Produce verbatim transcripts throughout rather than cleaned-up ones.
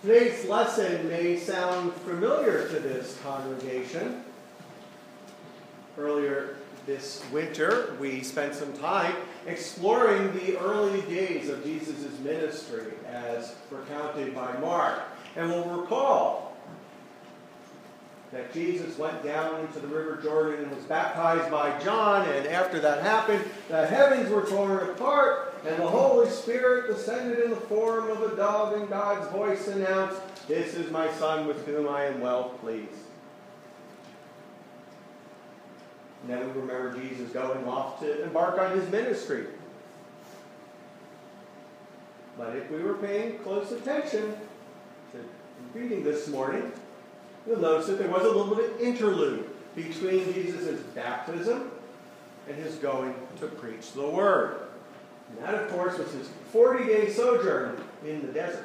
Today's lesson may sound familiar to this congregation. Earlier this winter, we spent some time exploring the early days of Jesus' ministry as recounted by Mark. And we'll recall that Jesus went down into the River Jordan and was baptized by John, and after that happened, the heavens were torn apart, and the Holy Spirit descended in the form of a dove, and God's voice announced, "This is my Son with whom I am well pleased." And then we remember Jesus going off to embark on his ministry. But if we were paying close attention to reading this morning, you'll notice that there was a little bit of interlude between Jesus' baptism and his going to preach the word. And that, of course, was his forty-day sojourn in the desert.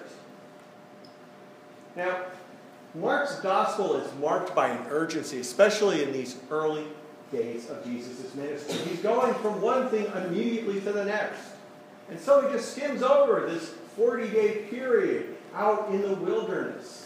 Now, Mark's gospel is marked by an urgency, especially in these early days of Jesus' ministry. He's going from one thing immediately to the next. And so he just skims over this forty-day period out in the wilderness.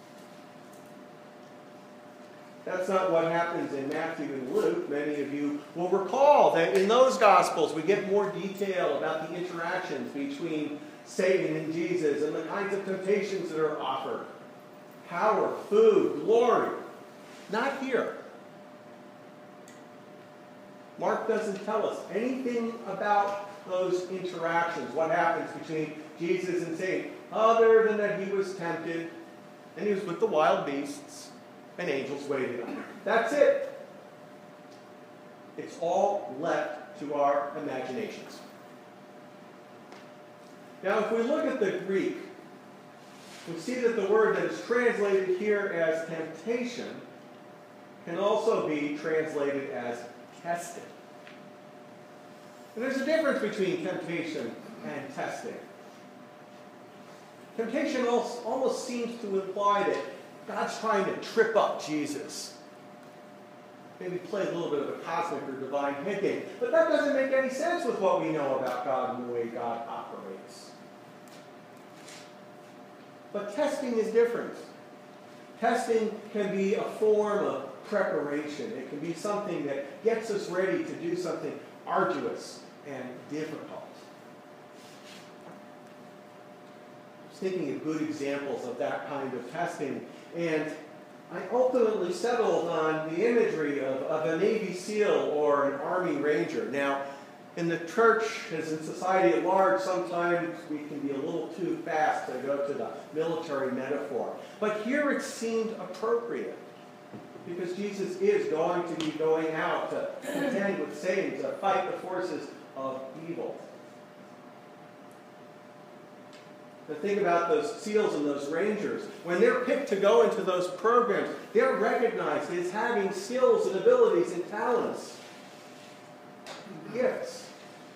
That's not what happens in Matthew and Luke. Many of you will recall that in those Gospels we get more detail about the interactions between Satan and Jesus and the kinds of temptations that are offered. Power, food, glory. Not here. Mark doesn't tell us anything about those interactions, what happens between Jesus and Satan, other than that he was tempted and he was with the wild beasts. And angels waited on him. That's it. It's all left to our imaginations. Now, if we look at the Greek, we see that the word that is translated here as temptation can also be translated as testing. And there's a difference between temptation and testing. Temptation almost seems to imply that God's trying to trip up Jesus. Maybe play a little bit of a cosmic or divine head game. But that doesn't make any sense with what we know about God and the way God operates. But testing is different. Testing can be a form of preparation. It can be something that gets us ready to do something arduous and difficult. I was thinking of good examples of that kind of testing. And I ultimately settled on the imagery of, of a Navy SEAL or an Army Ranger. Now, in the church, as in society at large, sometimes we can be a little too fast to go to the military metaphor. But here it seemed appropriate, because Jesus is going to be going out to contend with Satan, to fight the forces of evil. Now think about those SEALs and those Rangers. When they're picked to go into those programs, they're recognized as having skills and abilities and talents, and gifts.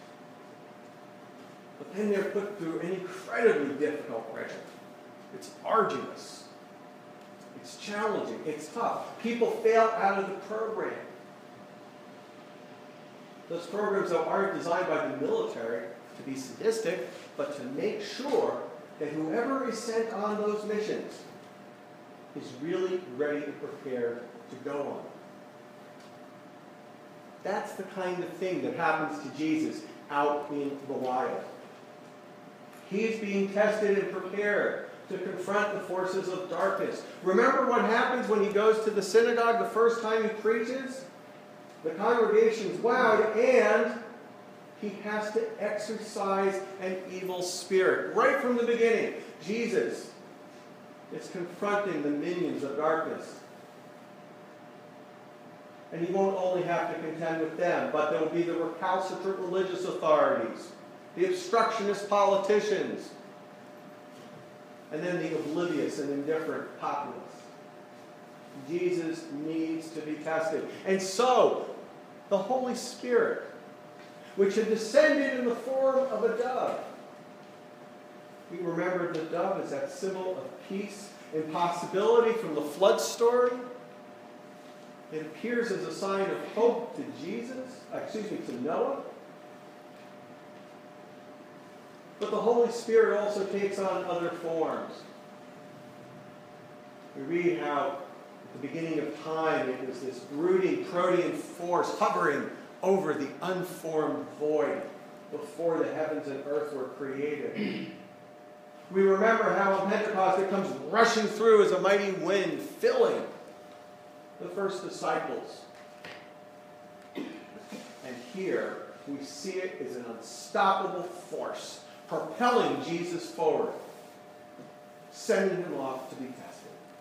But then they're put through an incredibly difficult regimen. It's arduous. It's challenging. It's tough. People fail out of the program. Those programs, though, aren't designed by the military to be sadistic, but to make sure that whoever is sent on those missions is really ready and prepared to go on. That's the kind of thing that happens to Jesus out in the wild. He's being tested and prepared to confront the forces of darkness. Remember what happens when he goes to the synagogue the first time he preaches? The congregation's wowed, and he has to exorcise an evil spirit. Right from the beginning, Jesus is confronting the minions of darkness. And he won't only have to contend with them, but there will be the recalcitrant religious authorities, the obstructionist politicians, and then the oblivious and indifferent populace. Jesus needs to be tested. And so, the Holy Spirit, which had descended in the form of a dove. We remember the dove as that symbol of peace and possibility from the flood story. It appears as a sign of hope to Jesus, excuse me, to Noah. But the Holy Spirit also takes on other forms. We read how at the beginning of time it was this brooding protean force hovering over the unformed void before the heavens and earth were created. We remember how on Pentecost it comes rushing through as a mighty wind, filling the first disciples. And here we see it as an unstoppable force, propelling Jesus forward, sending him off to be tested.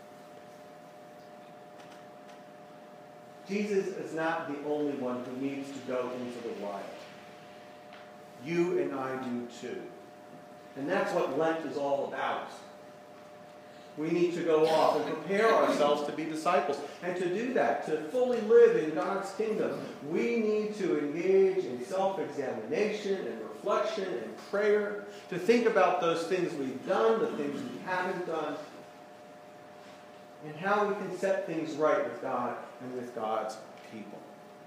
Jesus is not the only one who needs to go into the wild. You and I do too. And that's what Lent is all about. We need to go off and prepare ourselves to be disciples. And to do that, to fully live in God's kingdom, we need to engage in self-examination and reflection and prayer, to think about those things we've done, the things we haven't done, and how we can set things right with God and with God's people.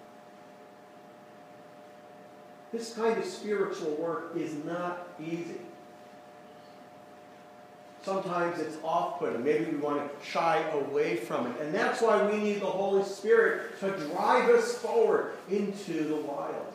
This kind of spiritual work is not easy. Sometimes it's off-putting. Maybe we want to shy away from it. And that's why we need the Holy Spirit to drive us forward into the wild.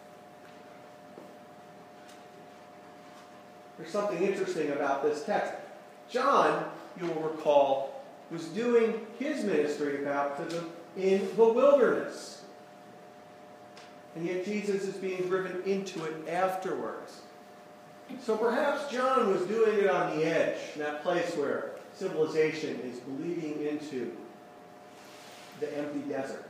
There's something interesting about this text. John, you will recall, was doing his ministry of baptism in the wilderness. And yet Jesus is being driven into it afterwards. So perhaps John was doing it on the edge, in that place where civilization is bleeding into the empty desert.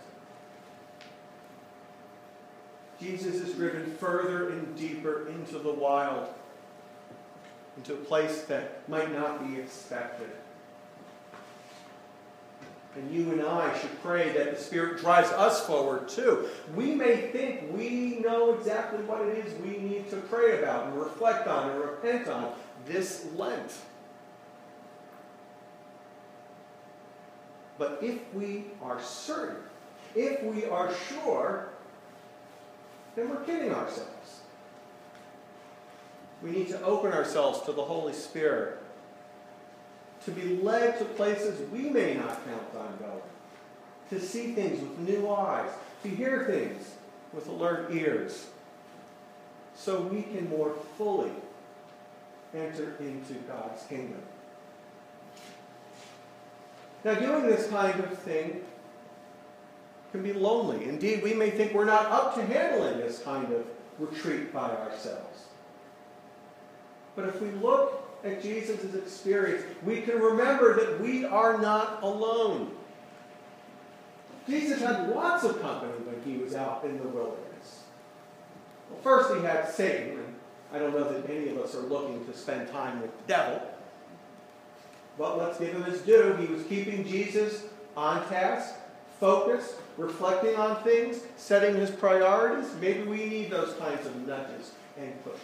Jesus is driven further and deeper into the wild, into a place that might not be expected. And you and I should pray that the Spirit drives us forward too. We may think we know exactly what it is we need to pray about and reflect on and repent on this Lent. But if we are certain, if we are sure, then we're kidding ourselves. We need to open ourselves to the Holy Spirit, to be led to places we may not count on going, to see things with new eyes, to hear things with alert ears, so we can more fully enter into God's kingdom. Now, doing this kind of thing can be lonely. Indeed, we may think we're not up to handling this kind of retreat by ourselves. But if we look at Jesus' experience, we can remember that we are not alone. Jesus had lots of company when he was out in the wilderness. Well, first he had Satan, and I don't know that any of us are looking to spend time with the devil. But let's give him his due. He was keeping Jesus on task, focused, reflecting on things, setting his priorities. Maybe we need those kinds of nudges and pushes.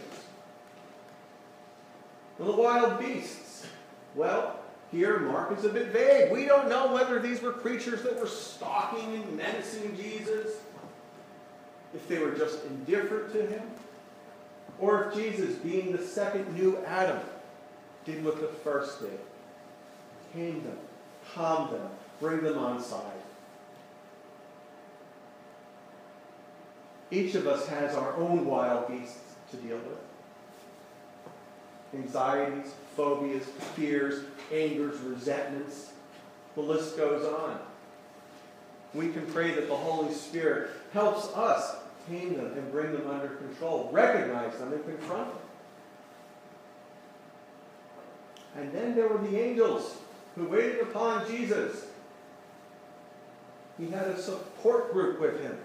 And the wild beasts. Well, here Mark is a bit vague. We don't know whether these were creatures that were stalking and menacing Jesus, if they were just indifferent to him, or if Jesus, being the second new Adam, did what the first did. Tame them, calm them, bring them on side. Each of us has our own wild beasts to deal with. Anxieties, phobias, fears, angers, resentments. The list goes on. We can pray that the Holy Spirit helps us tame them and bring them under control, recognize them and confront them. And then there were the angels who waited upon Jesus. He had a support group with him,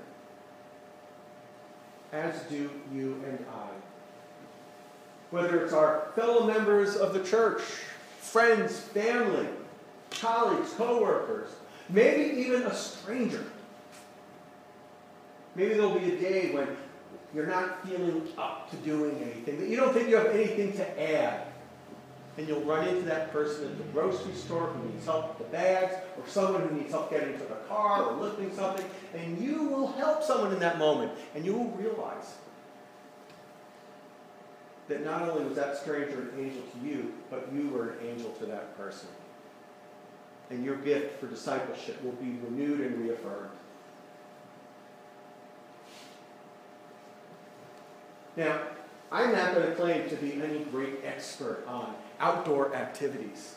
as do you and I. Whether it's our fellow members of the church, friends, family, colleagues, co-workers, maybe even a stranger. Maybe there'll be a day when you're not feeling up to doing anything, that you don't think you have anything to add. And you'll run into that person at the grocery store who needs help with the bags, or someone who needs help getting to the car or lifting something, and you will help someone in that moment, and you will realize that not only was that stranger an angel to you, but you were an angel to that person. and your gift for discipleship will be renewed and reaffirmed. Now, I'm not going to claim to be any great expert on outdoor activities.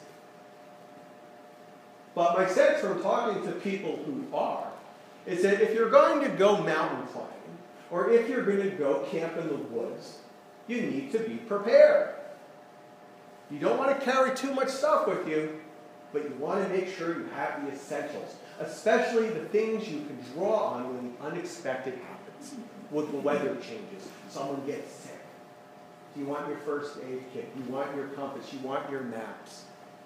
But my sense from talking to people who are is that if you're going to go mountain climbing, or if you're going to go camp in the woods, you need to be prepared. You don't want to carry too much stuff with you, but you want to make sure you have the essentials, especially the things you can draw on when the unexpected happens, when the weather changes, someone gets sick. You want your first aid kit, you want your compass, you want your maps.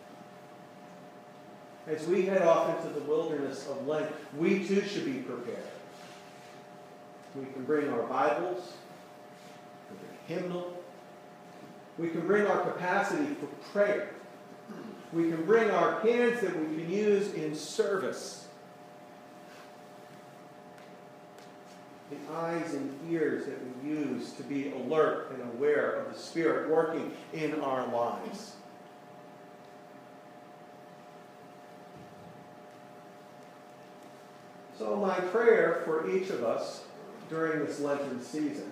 As we head off into the wilderness of Lent, we too should be prepared. We can bring our Bibles, we can bring hymnal, we can bring our capacity for prayer. We can bring our hands that we can use in service. The eyes and ears that we use to be alert and aware of the Spirit working in our lives. So my prayer for each of us during this Lenten season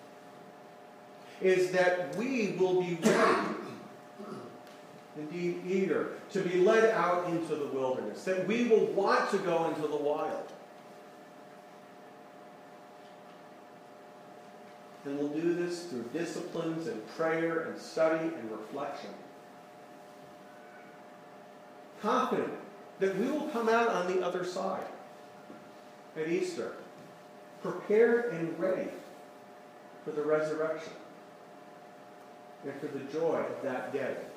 is that we will be ready, indeed eager, to be led out into the wilderness, that we will want to go into the wild. And we'll do this through disciplines and prayer and study and reflection. Confident that we will come out on the other side at Easter, prepared and ready for the resurrection and for the joy of that day.